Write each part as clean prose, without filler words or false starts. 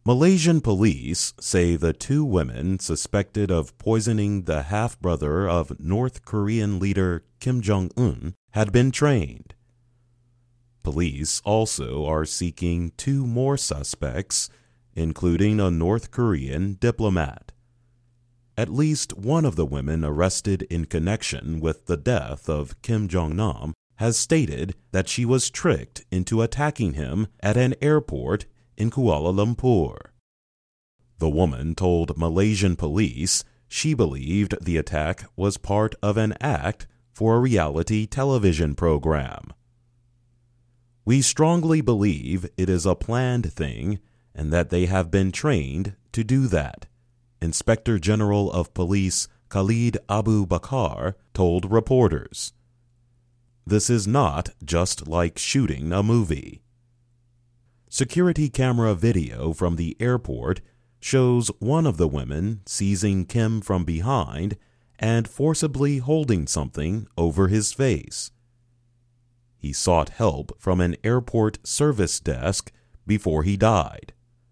Malaysian police say the two women suspected of poisoning the half-brother of North Korean leader Kim Jong-un had been trained. Police also are seeking two more suspects, including a North Korean diplomat. At least one of the women arrested in connection with the death of Kim Jong-nam has stated that she was tricked into attacking him at an airport in Kuala Lumpur. The woman told Malaysian police she believed the attack was part of an act for a reality television program. "We strongly believe it is a planned thing and that they have been trained to do that," Inspector General of Police Khalid Abu Bakar told reporters. "This is not just like shooting a movie." Security camera video from the airport shows one of the women seizing Kim from behind and forcibly holding something over his face. He sought help from an airport service desk before he died.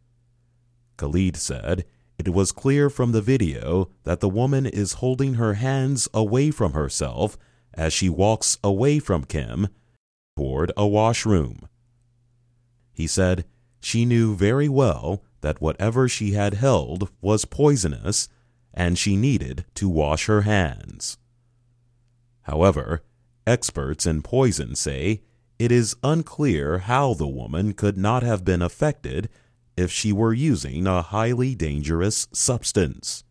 Khalid said it was clear from the video that the woman is holding her hands away from herself as she walks away from Kim toward a washroom. He said she knew very well that whatever she had held was poisonous and she needed to wash her hands. However, experts in poison say it is unclear how the woman could not have been affected if she were using a highly dangerous substance.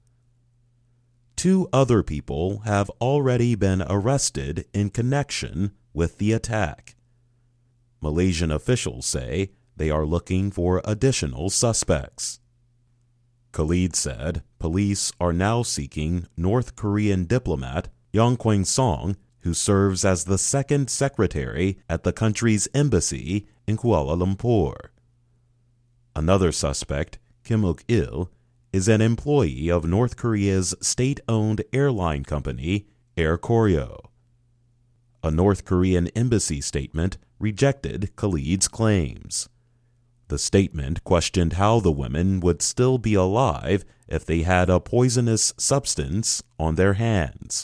Two other people have already been arrested in connection with the attack. Malaysian officials say they are looking for additional suspects. Khalid said police are now seeking North Korean diplomat Yang Kwang-song, who serves as the second secretary at the country's embassy in Kuala Lumpur. Another suspect, Kim Uk-il, is an employee of North Korea's state-owned airline company, Air Koryo. A North Korean embassy statement rejected Khalid's claims. The statement questioned how the women would still be alive if they had a poisonous substance on their hands.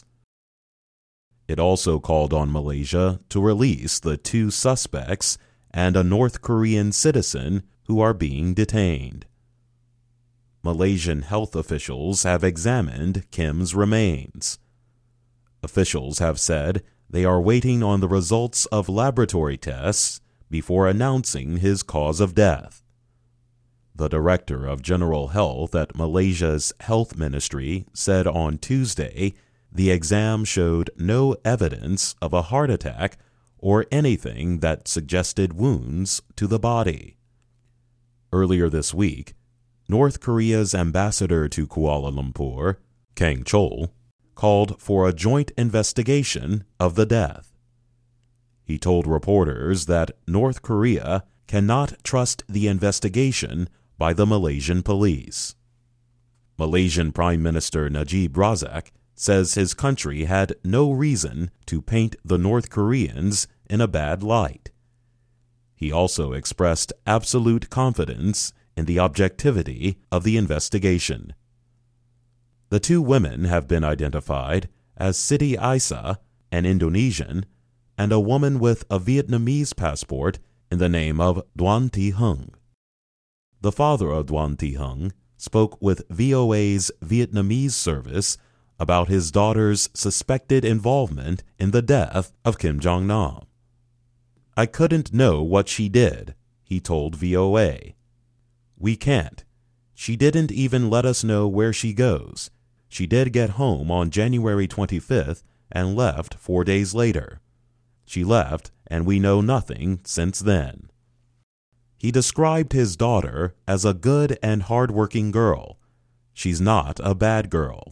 It also called on Malaysia to release the two suspects and a North Korean citizen who are being detained. Malaysian health officials have examined Kim's remains. Officials have said they are waiting on the results of laboratory tests before announcing his cause of death. The Director of General Health at Malaysia's Health Ministry said on Tuesday the exam showed no evidence of a heart attack or anything that suggested wounds to the body. Earlier this week, North Korea's ambassador to Kuala Lumpur, Kang Chol, called for a joint investigation of the death. He told reporters that North Korea cannot trust the investigation by the Malaysian police. Malaysian Prime Minister Najib Razak says his country had no reason to paint the North Koreans in a bad light. He also expressed absolute confidence in the objectivity of the investigation. The two women have been identified as Siti Aisyah, an Indonesian, and a woman with a Vietnamese passport in the name of Doan Thi Hung. The father of Doan Thi Hung spoke with VOA's Vietnamese service about his daughter's suspected involvement in the death of Kim Jong-nam. "I couldn't know what she did," he told VOA. "We can't. She didn't even let us know where she goes. She did get home on January 25th and left 4 days later. She left, and we know nothing since then." He described his daughter as a good and hardworking girl. "She's not a bad girl."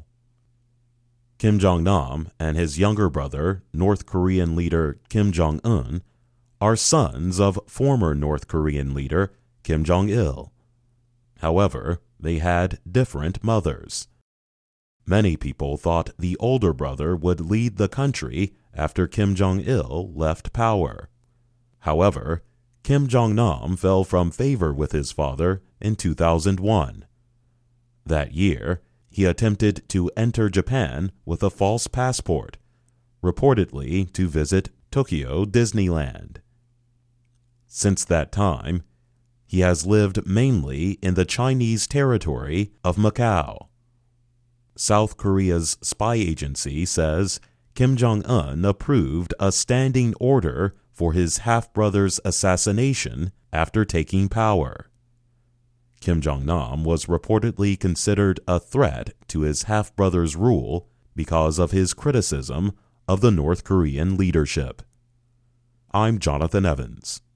Kim Jong-nam and his younger brother, North Korean leader Kim Jong-un, are sons of former North Korean leader Kim Jong-il. However, they had different mothers. Many people thought the older brother would lead the country after Kim Jong-il left power. However, Kim Jong-nam fell from favor with his father in 2001. That year, he attempted to enter Japan with a false passport, reportedly to visit Tokyo Disneyland. Since that time, he has lived mainly in the Chinese territory of Macau. South Korea's spy agency says Kim Jong-un approved a standing order for his half-brother's assassination after taking power. Kim Jong-nam was reportedly considered a threat to his half-brother's rule because of his criticism of the North Korean leadership. I'm Jonathan Evans.